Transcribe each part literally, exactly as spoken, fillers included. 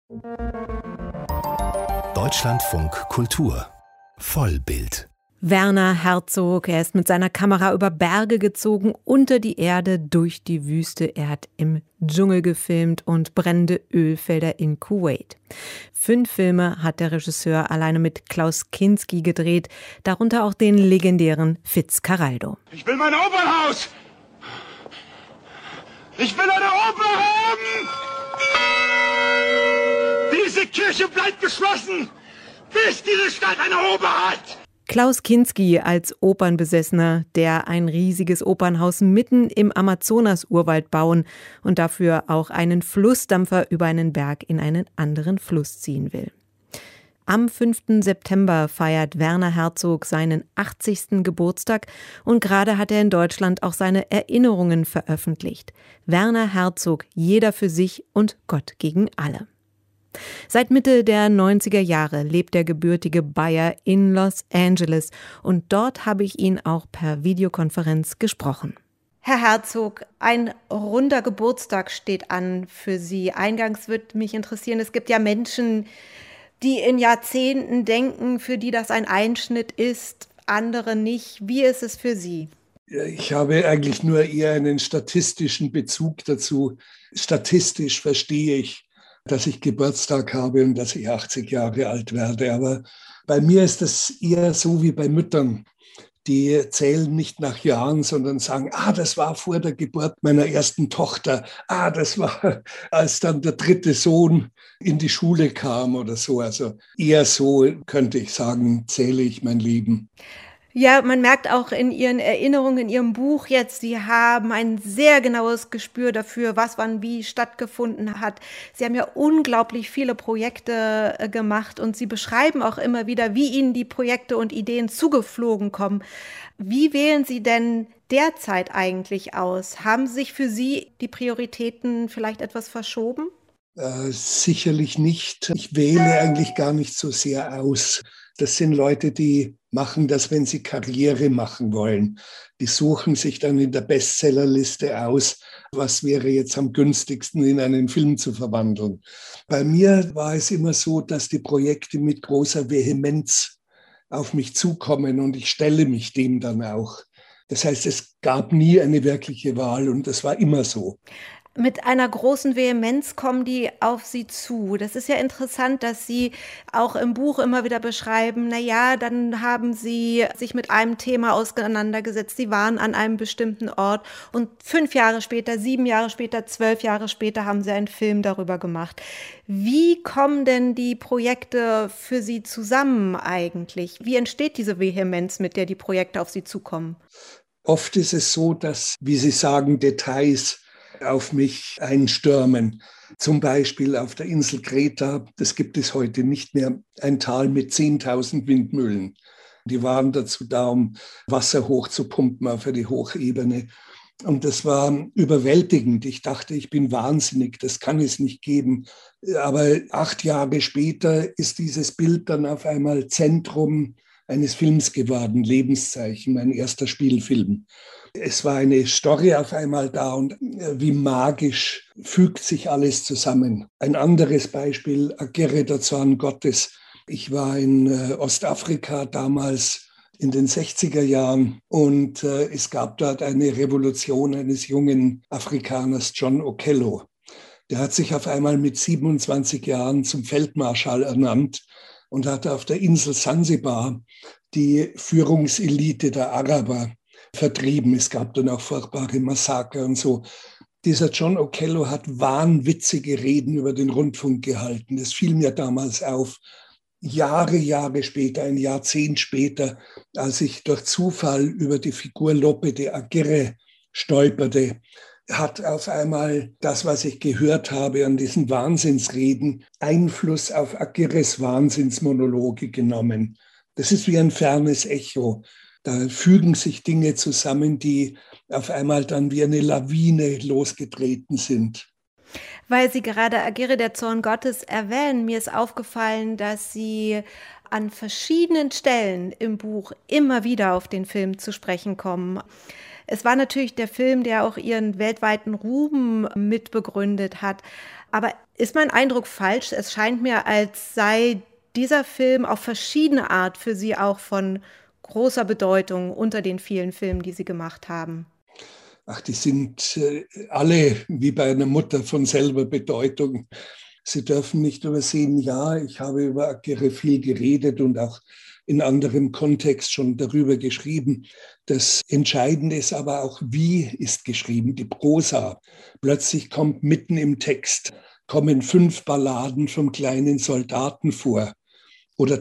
Deutschlandfunk Kultur Vollbild. Werner Herzog, er ist mit seiner Kamera über Berge gezogen, unter die Erde, durch die Wüste. Er hat im Dschungel gefilmt und brennende Ölfelder in Kuwait. Fünf Filme hat der Regisseur alleine mit Klaus Kinski gedreht, darunter auch den legendären Fitzcarraldo. Ich will mein Opernhaus! Ich will eine Oper haben! Diese Kirche bleibt geschlossen, bis diese Stadt eine Oper hat! Klaus Kinski als Opernbesessener, der ein riesiges Opernhaus mitten im Amazonas-Urwald bauen und dafür auch einen Flussdampfer über einen Berg in einen anderen Fluss ziehen will. Am fünften September feiert Werner Herzog seinen achtzigsten Geburtstag und gerade hat er in Deutschland auch seine Erinnerungen veröffentlicht. Werner Herzog, jeder für sich und Gott gegen alle. Seit Mitte der neunziger Jahre lebt der gebürtige Bayer in Los Angeles und dort habe ich ihn auch per Videokonferenz gesprochen. Herr Herzog, ein runder Geburtstag steht an für Sie. Eingangs würde mich interessieren, es gibt ja Menschen, die in Jahrzehnten denken, für die das ein Einschnitt ist, andere nicht. Wie ist es für Sie? Ich habe eigentlich nur eher einen statistischen Bezug dazu. Statistisch verstehe ich, dass ich Geburtstag habe und dass ich achtzig Jahre alt werde. Aber bei mir ist das eher so wie bei Müttern. Die zählen nicht nach Jahren, sondern sagen, ah, das war vor der Geburt meiner ersten Tochter. Ah, das war, als dann der dritte Sohn in die Schule kam oder so. Also eher so, könnte ich sagen, zähle ich mein Leben. Ja, man merkt auch in Ihren Erinnerungen, in Ihrem Buch jetzt, Sie haben ein sehr genaues Gespür dafür, was wann wie stattgefunden hat. Sie haben ja unglaublich viele Projekte gemacht und Sie beschreiben auch immer wieder, wie Ihnen die Projekte und Ideen zugeflogen kommen. Wie wählen Sie denn derzeit eigentlich aus? Haben sich für Sie die Prioritäten vielleicht etwas verschoben? Äh, sicherlich nicht. Ich wähle eigentlich gar nicht so sehr aus. Das sind Leute, die machen das, wenn sie Karriere machen wollen. Die suchen sich dann in der Bestsellerliste aus, was wäre jetzt am günstigsten in einen Film zu verwandeln. Bei mir war es immer so, dass die Projekte mit großer Vehemenz auf mich zukommen und ich stelle mich dem dann auch. Das heißt, es gab nie eine wirkliche Wahl und das war immer so. Mit einer großen Vehemenz kommen die auf Sie zu. Das ist ja interessant, dass Sie auch im Buch immer wieder beschreiben, na ja, dann haben Sie sich mit einem Thema auseinandergesetzt. Sie waren an einem bestimmten Ort und fünf Jahre später, sieben Jahre später, zwölf Jahre später haben Sie einen Film darüber gemacht. Wie kommen denn die Projekte für Sie zusammen eigentlich? Wie entsteht diese Vehemenz, mit der die Projekte auf Sie zukommen? Oft ist es so, dass, wie Sie sagen, Details auf mich einstürmen. Zum Beispiel auf der Insel Kreta, das gibt es heute nicht mehr, ein Tal mit zehntausend Windmühlen. Die waren dazu da, um Wasser hochzupumpen auf eine Hochebene. Und das war überwältigend. Ich dachte, ich bin wahnsinnig, das kann es nicht geben. Aber acht Jahre später ist dieses Bild dann auf einmal Zentrum eines Films geworden, Lebenszeichen, mein erster Spielfilm. Es war eine Story auf einmal da und wie magisch fügt sich alles zusammen. Ein anderes Beispiel, Agirre, der Zorn Gottes. Ich war in Ostafrika damals in den sechziger Jahren und es gab dort eine Revolution eines jungen Afrikaners, John Okello. Der hat sich auf einmal mit siebenundzwanzig Jahren zum Feldmarschall ernannt und hat auf der Insel Sansibar die Führungselite der Araber vertrieben. Es gab dann auch furchtbare Massaker und so. Dieser John Okello hat wahnwitzige Reden über den Rundfunk gehalten. Das fiel mir damals auf. Jahre, Jahre später, ein Jahrzehnt später, als ich durch Zufall über die Figur Lope de Aguirre stolperte, hat auf einmal das, was ich gehört habe an diesen Wahnsinnsreden, Einfluss auf Aguirres Wahnsinnsmonologe genommen. Das ist wie ein fernes Echo. Da fügen sich Dinge zusammen, die auf einmal dann wie eine Lawine losgetreten sind. Weil Sie gerade Agirre, der Zorn Gottes erwähnen, mir ist aufgefallen, dass Sie an verschiedenen Stellen im Buch immer wieder auf den Film zu sprechen kommen. Es war natürlich der Film, der auch Ihren weltweiten Ruhm mitbegründet hat. Aber Ist mein Eindruck falsch? Es scheint mir, als sei dieser Film auf verschiedene Art für Sie auch von großer Bedeutung unter den vielen Filmen, die Sie gemacht haben. Ach, die sind äh, alle wie bei einer Mutter von selber Bedeutung. Sie dürfen nicht übersehen, ja, ich habe über Aguirre viel geredet und auch in anderem Kontext schon darüber geschrieben. Das Entscheidende ist aber auch, wie ist geschrieben, die Prosa. Plötzlich kommt mitten im Text, kommen fünf Balladen vom kleinen Soldaten vor oder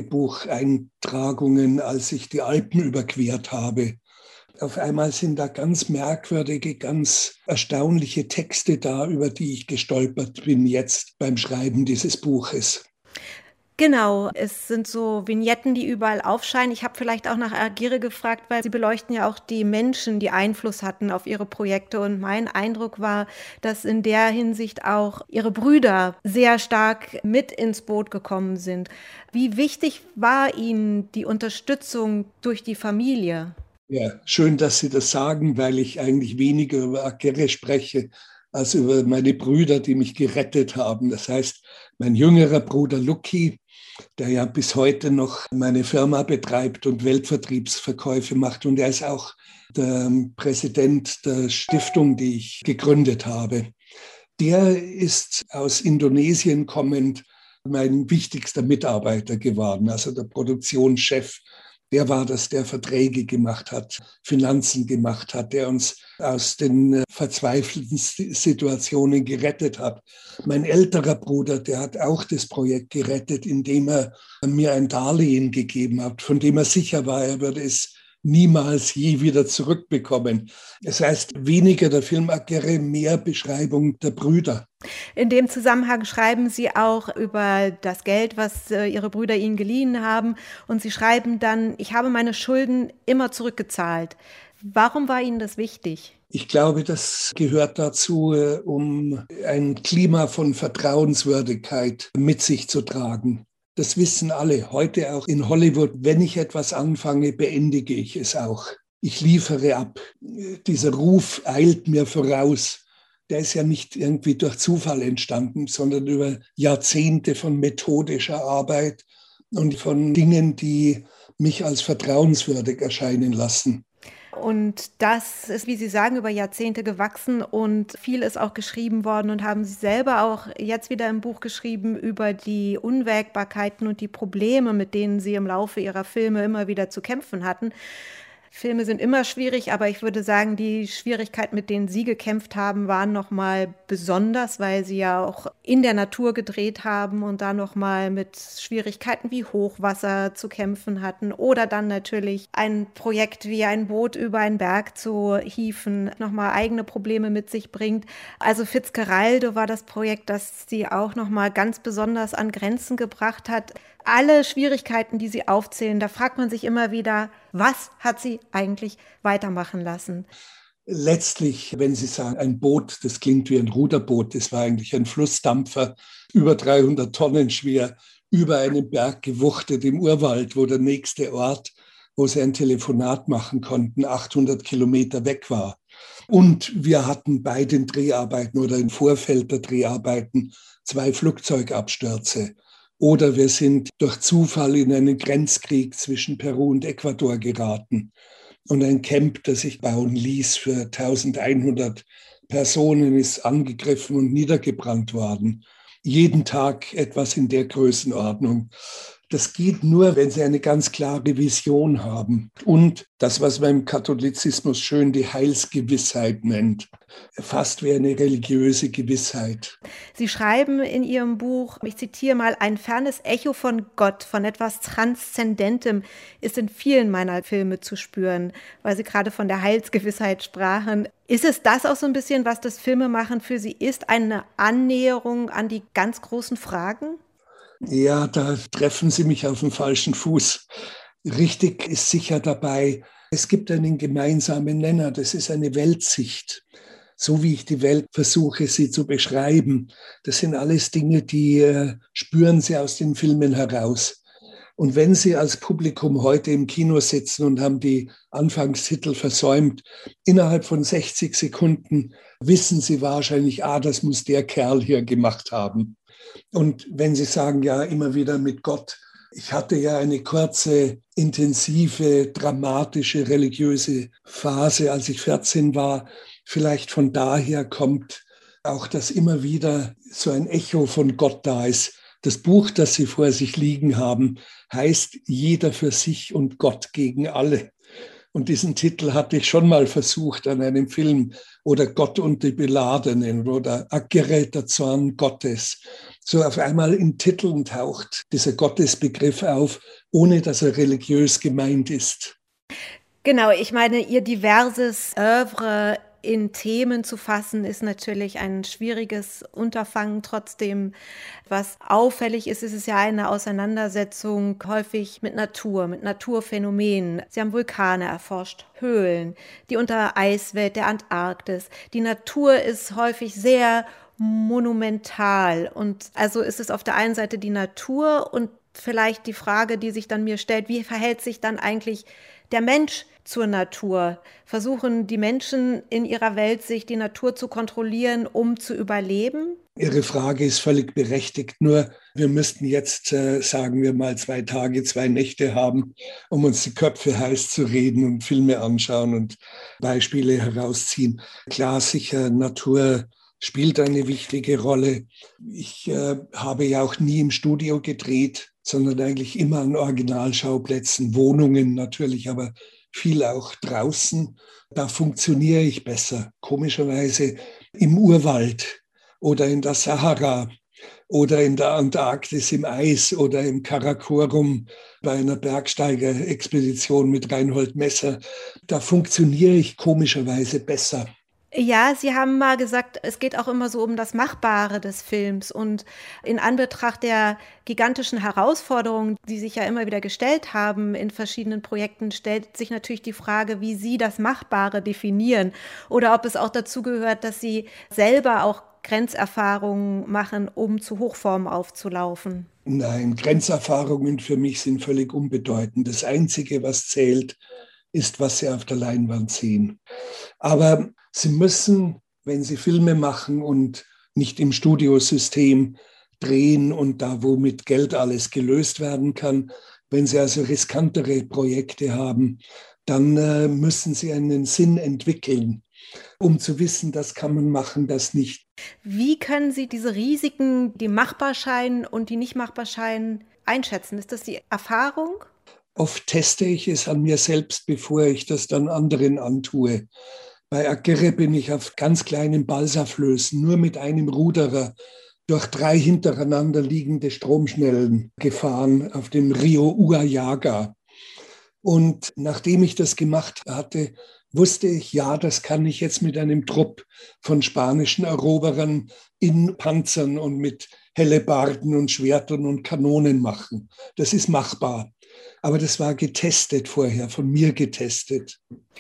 Tagebucheintragungen, als ich die Alpen überquert habe. Auf einmal sind da ganz merkwürdige, ganz erstaunliche Texte da, über die ich gestolpert bin jetzt beim Schreiben dieses Buches. Genau, es sind so Vignetten, die überall aufscheinen. Ich habe vielleicht auch nach Aguirre gefragt, weil Sie beleuchten ja auch die Menschen, die Einfluss hatten auf Ihre Projekte. Und mein Eindruck war, dass in der Hinsicht auch Ihre Brüder sehr stark mit ins Boot gekommen sind. Wie wichtig war Ihnen die Unterstützung durch die Familie? Ja, schön, dass Sie das sagen, weil ich eigentlich weniger über Aguirre spreche als über meine Brüder, die mich gerettet haben. Das heißt, mein jüngerer Bruder Lucky, der ja bis heute noch meine Firma betreibt und Weltvertriebsverkäufe macht. Und er ist auch der Präsident der Stiftung, die ich gegründet habe. Der ist aus Indonesien kommend mein wichtigster Mitarbeiter geworden, also der Produktionschef. Der war das, der Verträge gemacht hat, Finanzen gemacht hat, der uns aus den verzweifelten Situationen gerettet hat. Mein älterer Bruder, der hat auch das Projekt gerettet, indem er mir ein Darlehen gegeben hat, von dem er sicher war, er würde es niemals je wieder zurückbekommen. Das heißt, weniger der Film Aguirre, mehr Beschreibung der Brüder. In dem Zusammenhang schreiben Sie auch über das Geld, was äh, Ihre Brüder Ihnen geliehen haben. Und Sie schreiben dann, ich habe meine Schulden immer zurückgezahlt. Warum war Ihnen das wichtig? Ich glaube, das gehört dazu, um ein Klima von Vertrauenswürdigkeit mit sich zu tragen. Das wissen alle, heute auch in Hollywood. Wenn ich etwas anfange, beendige ich es auch. Ich liefere ab. Dieser Ruf eilt mir voraus. Der ist ja nicht irgendwie durch Zufall entstanden, sondern über Jahrzehnte von methodischer Arbeit und von Dingen, die mich als vertrauenswürdig erscheinen lassen. Und das ist, wie Sie sagen, über Jahrzehnte gewachsen und viel ist auch geschrieben worden und haben Sie selber auch jetzt wieder im Buch geschrieben über die Unwägbarkeiten und die Probleme, mit denen Sie im Laufe Ihrer Filme immer wieder zu kämpfen hatten. Filme sind immer schwierig, aber ich würde sagen, die Schwierigkeiten, mit denen Sie gekämpft haben, waren nochmal besonders, weil Sie ja auch in der Natur gedreht haben und da nochmal mit Schwierigkeiten wie Hochwasser zu kämpfen hatten oder dann natürlich ein Projekt wie ein Boot über einen Berg zu hieven, nochmal eigene Probleme mit sich bringt. Also Fitzcarraldo war das Projekt, das Sie auch nochmal ganz besonders an Grenzen gebracht hat. Alle Schwierigkeiten, die Sie aufzählen, da fragt man sich immer wieder, was hat Sie eigentlich weitermachen lassen? Letztlich, wenn Sie sagen, ein Boot, das klingt wie ein Ruderboot, das war eigentlich ein Flussdampfer, über dreihundert Tonnen schwer, über einen Berg gewuchtet im Urwald, wo der nächste Ort, wo Sie ein Telefonat machen konnten, achthundert Kilometer weg war. Und wir hatten bei den Dreharbeiten oder im Vorfeld der Dreharbeiten zwei Flugzeugabstürze. Oder wir sind durch Zufall in einen Grenzkrieg zwischen Peru und Ecuador geraten. Und ein Camp, das sich bauen ließ für eintausendeinhundert Personen, ist angegriffen und niedergebrannt worden. Jeden Tag etwas in der Größenordnung. Das geht nur, wenn Sie eine ganz klare Vision haben. Und das, was man im Katholizismus schön die Heilsgewissheit nennt. Fast wie eine religiöse Gewissheit. Sie schreiben in Ihrem Buch, ich zitiere mal, ein fernes Echo von Gott, von etwas Transzendentem ist in vielen meiner Filme zu spüren, weil Sie gerade von der Heilsgewissheit sprachen. Ist es das auch so ein bisschen, was das Filmemachen für Sie ist, eine Annäherung an die ganz großen Fragen? Ja, da treffen Sie mich auf den falschen Fuß. Richtig ist sicher dabei, es gibt einen gemeinsamen Nenner, das ist eine Weltsicht. So wie ich die Welt versuche, sie zu beschreiben. Das sind alles Dinge, die äh, spüren Sie aus den Filmen heraus. Und wenn Sie als Publikum heute im Kino sitzen und haben die Anfangstitel versäumt, innerhalb von sechzig Sekunden wissen Sie wahrscheinlich, ah, das muss der Kerl hier gemacht haben. Und wenn Sie sagen, ja, immer wieder mit Gott, ich hatte ja eine kurze, intensive, dramatische, religiöse Phase, als ich vierzehn war. Vielleicht von daher kommt auch, dass immer wieder so ein Echo von Gott da ist. Das Buch, das Sie vor sich liegen haben, heißt Jeder für sich und Gott gegen alle. Und diesen Titel hatte ich schon mal versucht an einem Film, oder Gott und die Beladenen oder Aggere, der Zorn Gottes. So auf einmal in Titeln taucht dieser Gottesbegriff auf, ohne dass er religiös gemeint ist. Genau, ich meine, Ihr diverses Œuvre in Themen zu fassen, ist natürlich ein schwieriges Unterfangen. Trotzdem, was auffällig ist, ist es ja eine Auseinandersetzung häufig mit Natur, mit Naturphänomenen. Sie haben Vulkane erforscht, Höhlen, die Untereiswelt der Antarktis. Die Natur ist häufig sehr monumental. Und also ist es auf der einen Seite die Natur und vielleicht die Frage, die sich dann mir stellt, wie verhält sich dann eigentlich der Mensch zur Natur? Versuchen die Menschen in ihrer Weltsicht die Natur zu kontrollieren, um zu überleben? Ihre Frage ist völlig berechtigt. Nur wir müssten jetzt, äh, sagen wir mal, zwei Tage, zwei Nächte haben, um uns die Köpfe heiß zu reden und Filme anschauen und Beispiele herausziehen. Klar, sicher, Natur spielt eine wichtige Rolle. Ich äh, habe ja auch nie im Studio gedreht, sondern eigentlich immer an Originalschauplätzen, Wohnungen natürlich, aber viel auch draußen. Da funktioniere ich besser. Komischerweise im Urwald oder in der Sahara oder in der Antarktis im Eis oder im Karakorum bei einer Bergsteigerexpedition mit Reinhold Messer. Da funktioniere ich komischerweise besser. Ja, Sie haben mal gesagt, es geht auch immer so um das Machbare des Films. Und in Anbetracht der gigantischen Herausforderungen, die sich ja immer wieder gestellt haben in verschiedenen Projekten, stellt sich natürlich die Frage, wie Sie das Machbare definieren. Oder ob es auch dazu gehört, dass Sie selber auch Grenzerfahrungen machen, um zu Hochformen aufzulaufen. Nein, Grenzerfahrungen für mich sind völlig unbedeutend. Das Einzige, was zählt, ist, was Sie auf der Leinwand sehen. Aber Sie müssen, wenn Sie Filme machen und nicht im Studiosystem drehen und da, wo mit Geld alles gelöst werden kann, wenn Sie also riskantere Projekte haben, dann äh, müssen Sie einen Sinn entwickeln, um zu wissen, das kann man machen, das nicht. Wie können Sie diese Risiken, die machbar scheinen und die nicht machbar scheinen, einschätzen? Ist das die Erfahrung? Oft teste ich es an mir selbst, bevor ich das dann anderen antue. Bei Aggere bin ich auf ganz kleinen Balsaflößen, nur mit einem Ruderer, durch drei hintereinander liegende Stromschnellen gefahren auf dem Rio Uayaga. Und nachdem ich das gemacht hatte, wusste ich, ja, das kann ich jetzt mit einem Trupp von spanischen Eroberern in Panzern und mit Hellebarden und Schwertern und Kanonen machen. Das ist machbar. Aber das war getestet vorher, von mir getestet.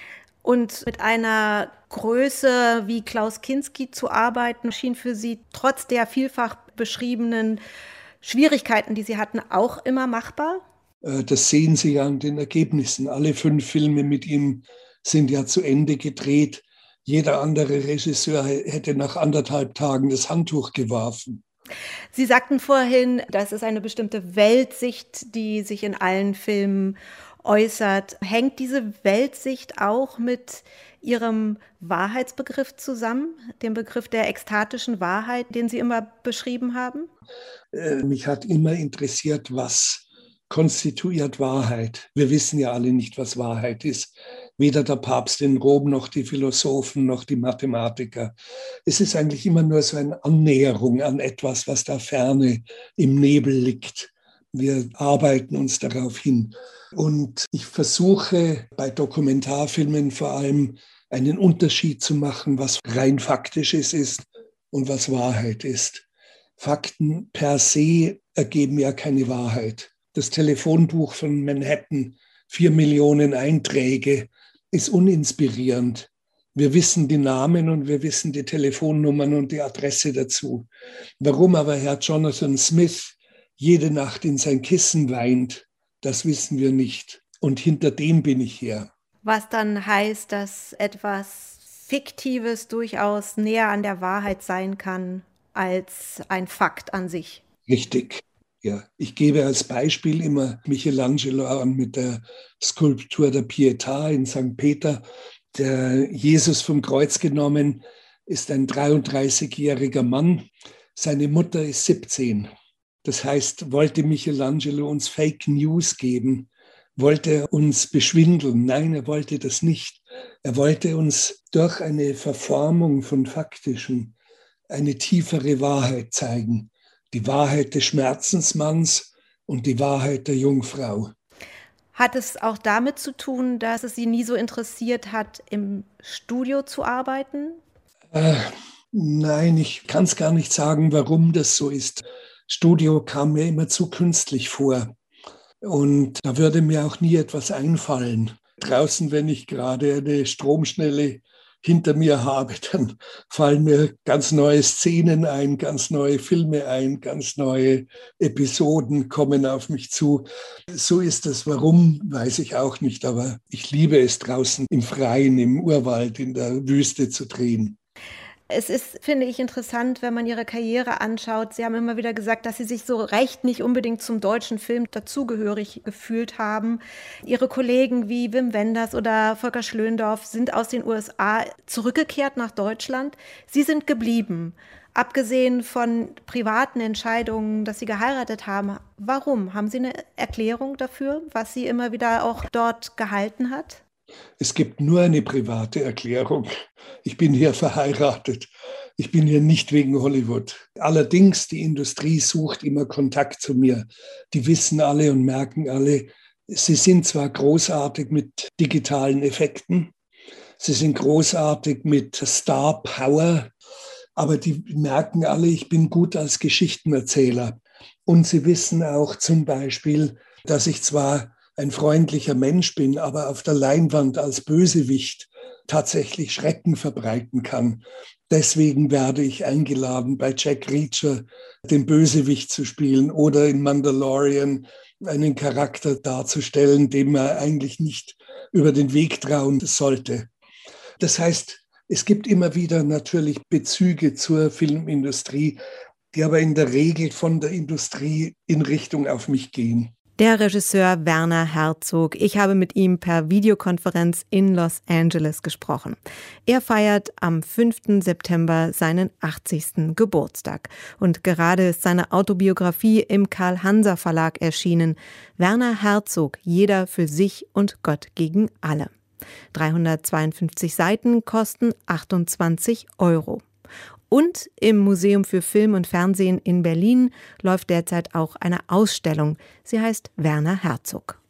Und mit einer Größe wie Klaus Kinski zu arbeiten, schien für Sie trotz der vielfach beschriebenen Schwierigkeiten, die Sie hatten, auch immer machbar? Das sehen Sie ja an den Ergebnissen. Alle fünf Filme mit ihm sind ja zu Ende gedreht. Jeder andere Regisseur hätte nach anderthalb Tagen das Handtuch geworfen. Sie sagten vorhin, das ist eine bestimmte Weltsicht, die sich in allen Filmen äußert. Hängt diese Weltsicht auch mit Ihrem Wahrheitsbegriff zusammen, dem Begriff der ekstatischen Wahrheit, den Sie immer beschrieben haben? Äh, mich hat immer interessiert, was konstituiert Wahrheit. Wir wissen ja alle nicht, was Wahrheit ist. Weder der Papst in Rom, noch die Philosophen, noch die Mathematiker. Es ist eigentlich immer nur so eine Annäherung an etwas, was da ferne im Nebel liegt. Wir arbeiten uns darauf hin. Und ich versuche bei Dokumentarfilmen vor allem einen Unterschied zu machen, was rein Faktisches ist und was Wahrheit ist. Fakten per se ergeben ja keine Wahrheit. Das Telefonbuch von Manhattan, vier Millionen Einträge, ist uninspirierend. Wir wissen die Namen und wir wissen die Telefonnummern und die Adresse dazu. Warum aber Herr Jonathan Smith jede Nacht in sein Kissen weint, das wissen wir nicht. Und hinter dem bin ich her. Was dann heißt, dass etwas Fiktives durchaus näher an der Wahrheit sein kann als ein Fakt an sich. Richtig, ja. Ich gebe als Beispiel immer Michelangelo an mit der Skulptur der Pietà in Sankt Peter. Der Jesus vom Kreuz genommen ist ein dreiunddreißigjähriger Mann. Seine Mutter ist siebzehn. Das heißt, wollte Michelangelo uns Fake News geben? Wollte er uns beschwindeln? Nein, er wollte das nicht. Er wollte uns durch eine Verformung von Faktischem eine tiefere Wahrheit zeigen. Die Wahrheit des Schmerzensmanns und die Wahrheit der Jungfrau. Hat es auch damit zu tun, dass es Sie nie so interessiert hat, im Studio zu arbeiten? Äh, nein, ich kann es gar nicht sagen, warum das so ist. Studio kam mir immer zu künstlich vor. Und da würde mir auch nie etwas einfallen. Draußen, wenn ich gerade eine Stromschnelle hinter mir habe, dann fallen mir ganz neue Szenen ein, ganz neue Filme ein, ganz neue Episoden kommen auf mich zu. So ist es. Warum, weiß ich auch nicht. Aber ich liebe es, draußen im Freien, im Urwald, in der Wüste zu drehen. Es ist, finde ich, interessant, wenn man Ihre Karriere anschaut. Sie haben immer wieder gesagt, dass Sie sich so recht nicht unbedingt zum deutschen Film dazugehörig gefühlt haben. Ihre Kollegen wie Wim Wenders oder Volker Schlöndorff sind aus den U S A zurückgekehrt nach Deutschland. Sie sind geblieben. Abgesehen von privaten Entscheidungen, dass Sie geheiratet haben. Warum? Haben Sie eine Erklärung dafür, was Sie immer wieder auch dort gehalten hat? Es gibt nur eine private Erklärung. Ich bin hier verheiratet. Ich bin hier nicht wegen Hollywood. Allerdings, die Industrie sucht immer Kontakt zu mir. Die wissen alle und merken alle, sie sind zwar großartig mit digitalen Effekten, sie sind großartig mit Star Power, aber die merken alle, ich bin gut als Geschichtenerzähler. Und sie wissen auch zum Beispiel, dass ich zwar ein freundlicher Mensch bin, aber auf der Leinwand als Bösewicht tatsächlich Schrecken verbreiten kann. Deswegen werde ich eingeladen, bei Jack Reacher den Bösewicht zu spielen oder in Mandalorian einen Charakter darzustellen, dem man eigentlich nicht über den Weg trauen sollte. Das heißt, es gibt immer wieder natürlich Bezüge zur Filmindustrie, die aber in der Regel von der Industrie in Richtung auf mich gehen. Der Regisseur Werner Herzog. Ich habe mit ihm per Videokonferenz in Los Angeles gesprochen. Er feiert am fünften September seinen achtzigsten Geburtstag. Und gerade ist seine Autobiografie im Karl-Hanser-Verlag erschienen. Werner Herzog, jeder für sich und Gott gegen alle. dreihundertzweiundfünfzig Seiten kosten achtundzwanzig Euro. Und im Museum für Film und Fernsehen in Berlin läuft derzeit auch eine Ausstellung. Sie heißt Werner Herzog.